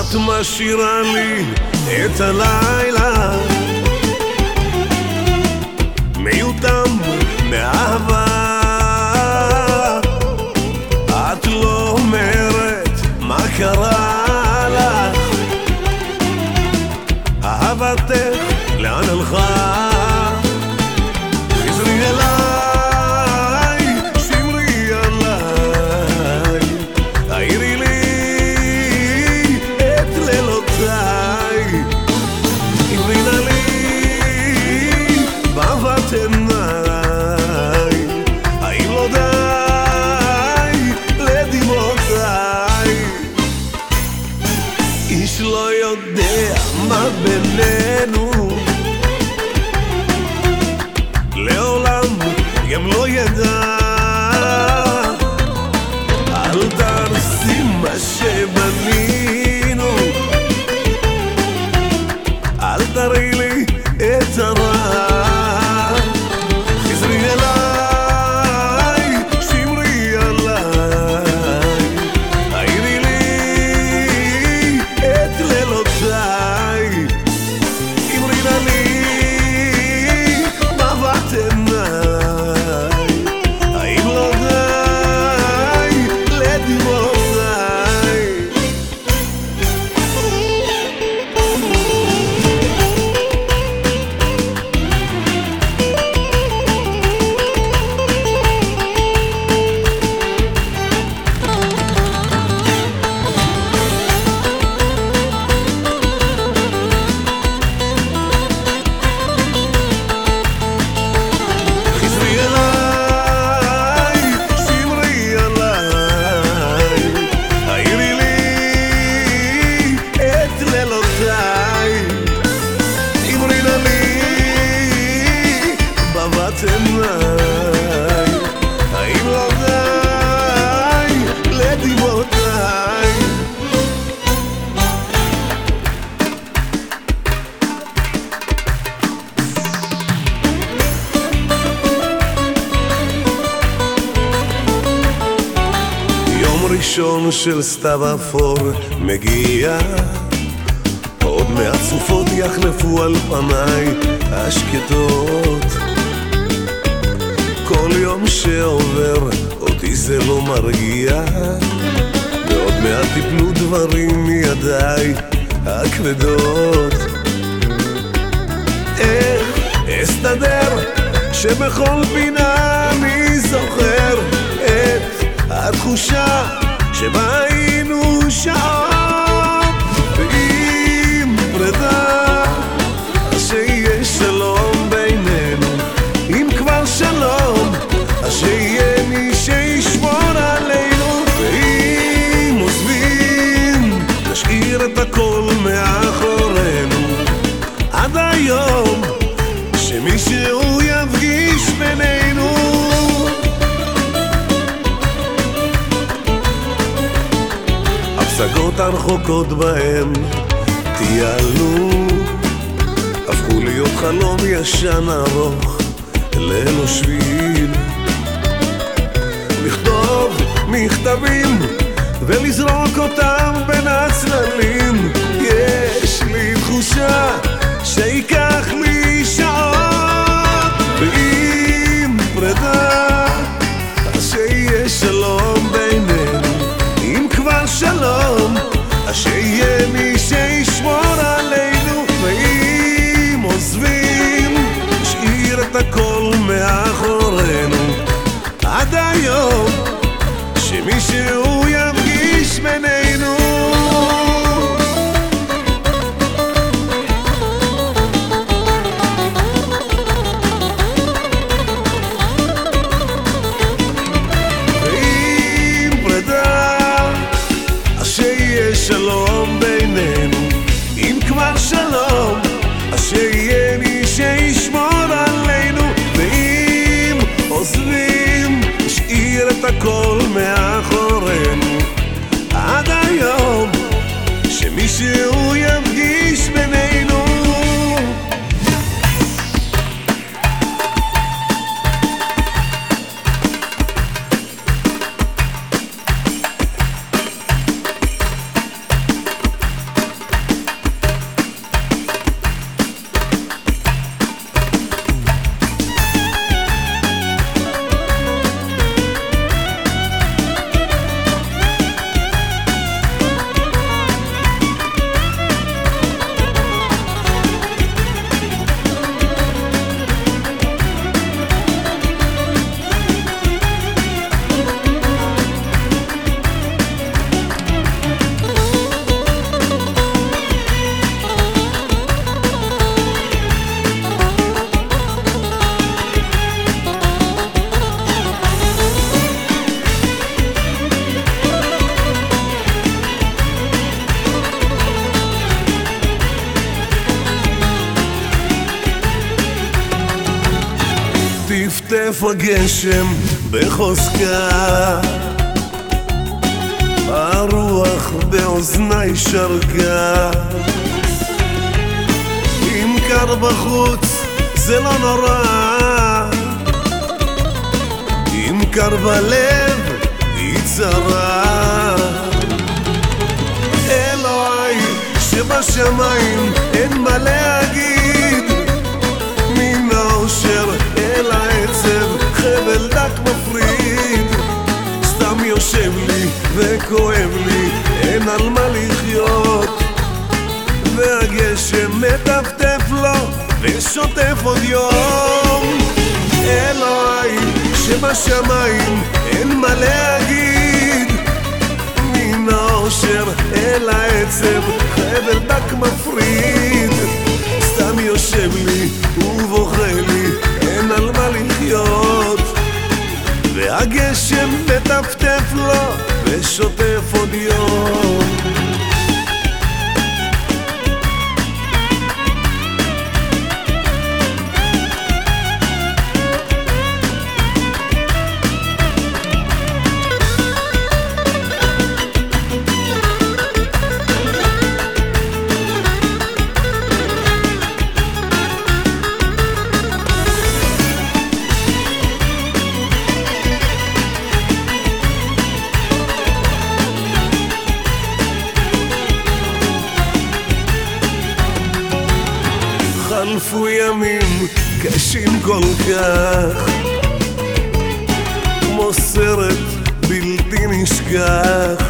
את משאירה לי את הלילה מיותם מאהבה. את לא אומרת מה קרה לך, אהבתך לאן הלכה. חזרי אליי, שמרי עליי, תאירי לי את לילותיי, אמרי נא לי באהבת עיניי, האם לא די לדמעותיי? איש לא יודע מה בינינו, לעולם גם לא ידע. אל תהרסי מה שבנינו, אל תראי לי את הרע. חזרי אליי, שמרי עליי, תאירי לי את לילותיי, אמרי נא לי באהבת עיניי, האם לא די לדמעותיי? האם לא די לדמעותיי? יום ראשון של סתיו אפור מגיע, עוד מעט סופות יחלפו על פניי השקטות. כל יום שעובר אותי זה לא מרגיע, ועוד מעט תיפלו דברים מידיי הכבדות. איך אסתדר שבכל פינה אני זוכר את התחושה שבה היינו שעות, ועם פרידה שיהיה שלום בינינו, אם כבר שלום, אז שיהיה מי שישמור עלינו. ואם עוזבים, נשאיר את הכל מאחורינו, עד היום שמישהו יפגיש בינינו. הפסגות הרחוקות בהם טיילנו, הפכו להיות חלום ישן ארוך ללא שביל. לכתוב מכתבים ולזרוק אותם בין הצללים, יש לי תחושה שיקח לי שעות. ועם פרידה אז שיהיה שלום בינינו, אם כבר שלום, אז שיהיה מי שישמור עלינו. ואם עוזבים, נשאיר את הכל מאחורינו, עד היום שמישהו יפגיש בינינו. ואם פרידה, אז שיהיה שלום בינינו, אם כבר שלום, אז שיהיה מי שישמור עלינו. ואם עוזבים, נשאיר את הכל מאחורינו, עד היום שמישהו יפגיש בינינו. ליטף הגשם בחוזקה, הרוח באוזני שרגה. אם קר בחוץ זה לא נורא, אם קר בלב היא צרה. אלוהי שבשמיים אין מה להגיד, מן האושר אל העצב חבל דק מפריד. סתם יושב לי וכואב לי, אין על מה לחיות, והגשם מטפטף לו ושוטף עוד יום. אלוהי שבשמיים אין מה להגיד, מן האושר אל העצב חבל דק מפריד. סתם יושב לי ובוכה לי, אין על מה לחיות, והגשם מטפטף לו ושוטף עוד יום. חלפו ימים קשים כל כך, כמו סרט בלתי נשכח.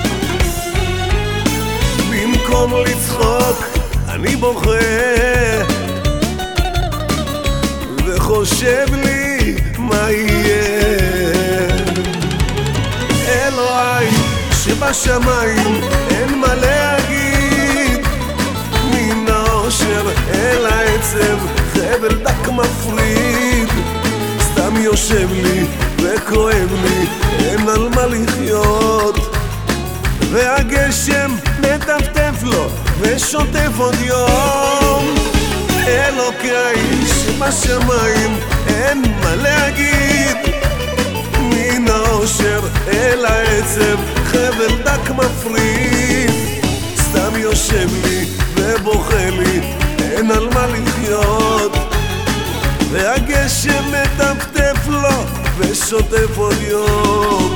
במקום לצחוק אני בוכה, וחושב לי מה יהיה. אלוהי שבשמיים אין מה להגיד, מן האושר אל העצב חבל דק מפריד. סתם יושב לי וכואב לי, אין על מה לחיות, והגשם מטפטף לו ושוטף עוד יום. אלוקיי שבשמיים אין מה להגיד, מן האושר אל העצב חבל דק מפריד. סתם יושב לי ובוכה לי, אין על מה לחיות, והגשם מטפטף לו ושוטף עוד יום.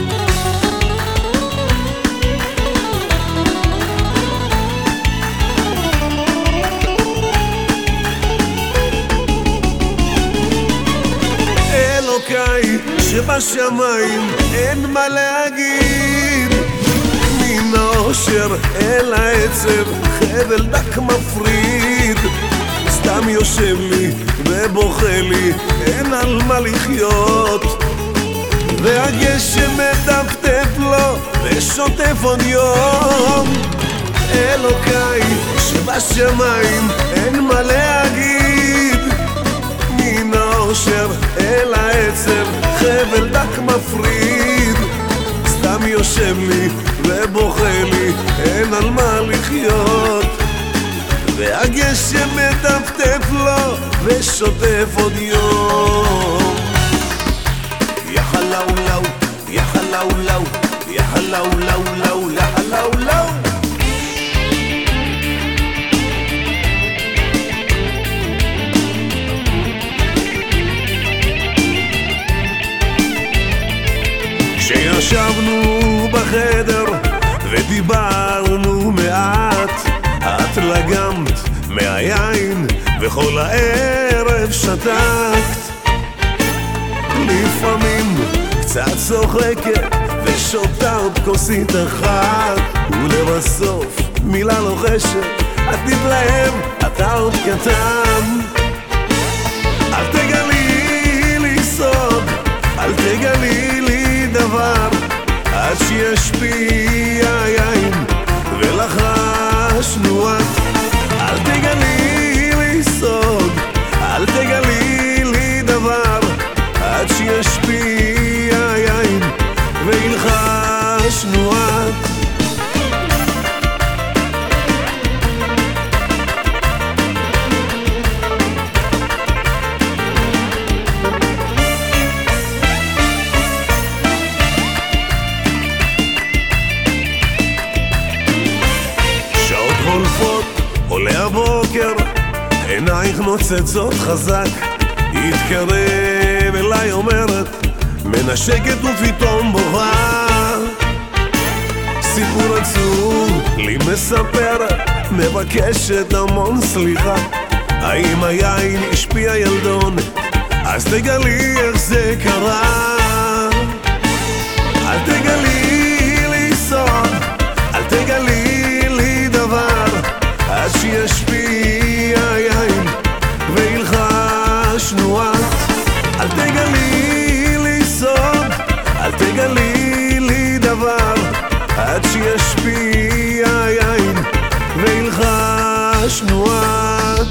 אלוקיי שבשמיים אין מה להגיד, מן האושר אל העצב חבל דק מפריד. סתם יושב לי ובוכה לי, אין על מה לחיות, והגשם מטפטף לו ושוטף עוד יום. אלוקיי שבשמיים אין מה להגיד, מן האושר אל העצב חבל דק מפריד. סתם יושב לי ובוכה לי, אין על מה לחיות, והגשם מטפטף לו ושוטף עוד יום. יא חלאולאו, יא חלאולאו, יא חלאולאו, לאו, יא חלאולאו. כשישבנו בחדר ודיברנו מעט, את לגמת מהיין וכל הערב שתקת. לפעמים קצת צוחקת ושותה עוד כוסית אחת, ולבסוף מילה לוחשת, את תתלהב, אתה עוד קטן. אל תגלי לי סוד, אל תגלי לי דבר, עד שישפיע יין ולחשנו את. אל תגלי לי סוד, אל תגלי לי דבר, עד שישפיע יין וילחשנו את. עולה הבוקר, עינייך נוצצות חזק, התקרב אליי אומרת, מנשקת ופתאום בוכה. סיפור עצוב לי מספרת, מבקשת המון סליחה. האם היין השפיע ילדון? אז תגלי איך זה קרה. אל תגלי לי סוד, אל תגלי לי דבר, עד שישפיע היין וילחשנו את. אל תגלי לי סוד, אל תגלי לי דבר, עד שישפיע היין וילחשנו את.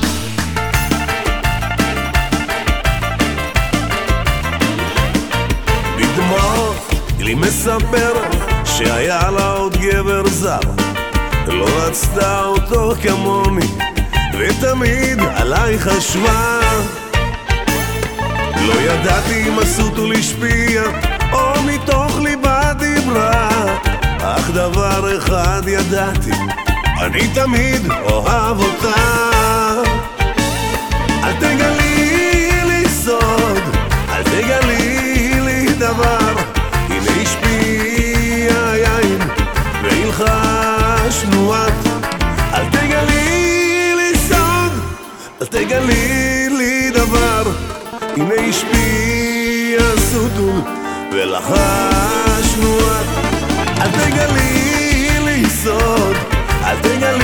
בדמעות לי מספרת שהיה לה עוד גבר זר, לא רצתה אותו כמוני ותמיד עליי חשבה. לא ידעתי אם הסוטול השפיע או מתוך ליבה דיברה, אך דבר אחד ידעתי, אני תמיד אוהב אותה. אל תגלי לי סוד, אל תגלי לי דבר, הנה השפיע היין וילחשנו את. אל תגלי לי סוד, אל תגלי לי דבר, הנה השפיע הסוטול ולחשנו את. אל תגלי לי סוד, אל תגלי